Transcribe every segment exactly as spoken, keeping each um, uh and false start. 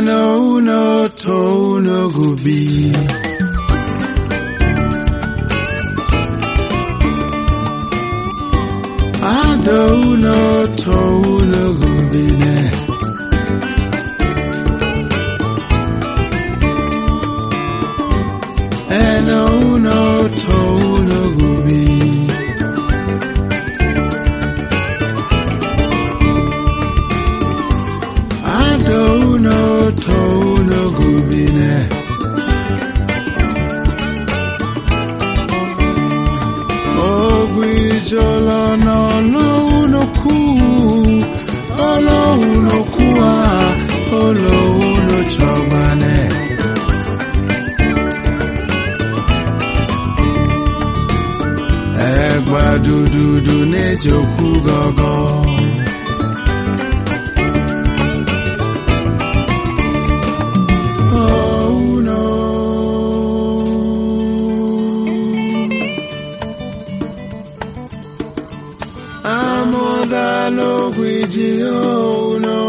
And oh no, to no go be. I don't know to no go be there. And oh no, to no go be. I don't know to no go be there. Oh, we jolo no no no ku, oh no no kuah, oh no no chobane. Egba du du du ne joku gogo. Oh no, I'm on the no guiji. Oh no,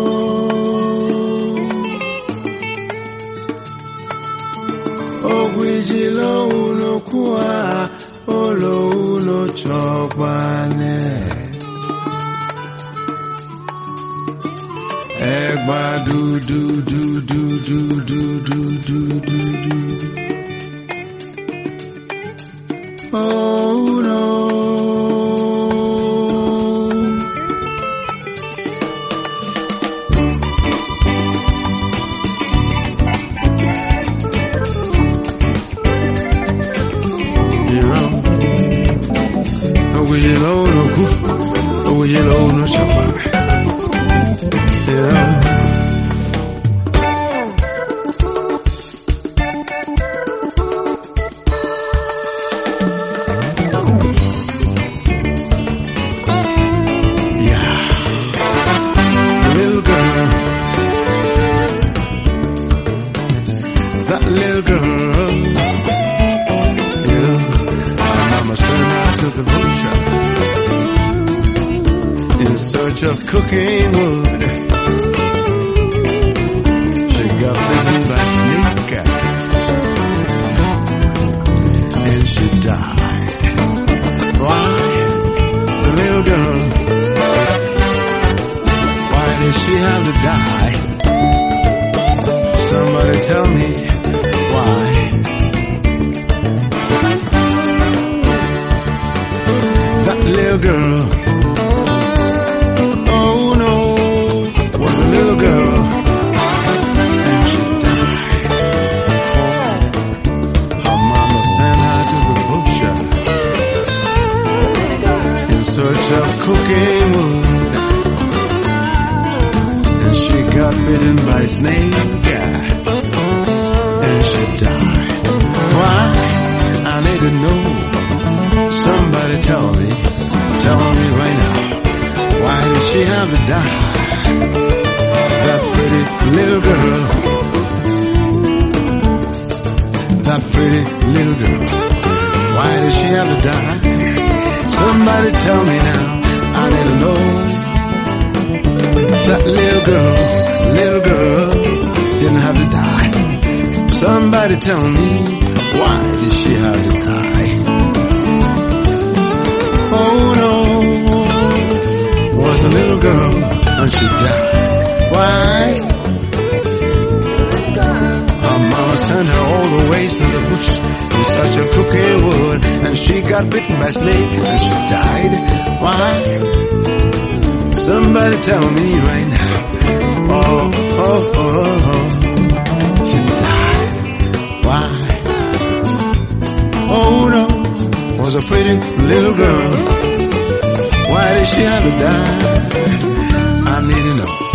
oh guiji lo no kuah. Olo no chokwane. Egba do do do do do do do do do do. Oh no. Oh, yellow no good. Oh, yellow no chopper. Yeah. Yeah. Little girl. That little girl. Yeah. My mama sent her to the butcher in search of cooking wood. She got bitten by a snake and she died. Why, the little girl, why did she have to die? Somebody tell me why. That little girl, little girl, and she died. Her mama sent her to the butcher in search of cooking wood, and she got bitten by a snake, and she died. Why? I need to know. Somebody tell me, tell me right now. Why did she have to die? That pretty little girl, that pretty little girl, why did she have to die? Somebody tell me now, I need to know. That little girl, little girl, didn't have to die. Somebody tell me, why did she have to die? Oh no, was a little girl when she died. Why? Her mama sent her all the ways to the bush in search of cooking wood, and she got bitten by a snake and she died. Why? Somebody tell me right now. Oh, oh, oh, oh. She died. Why? Oh no, was a pretty little girl. Why did she have to die? I need to know.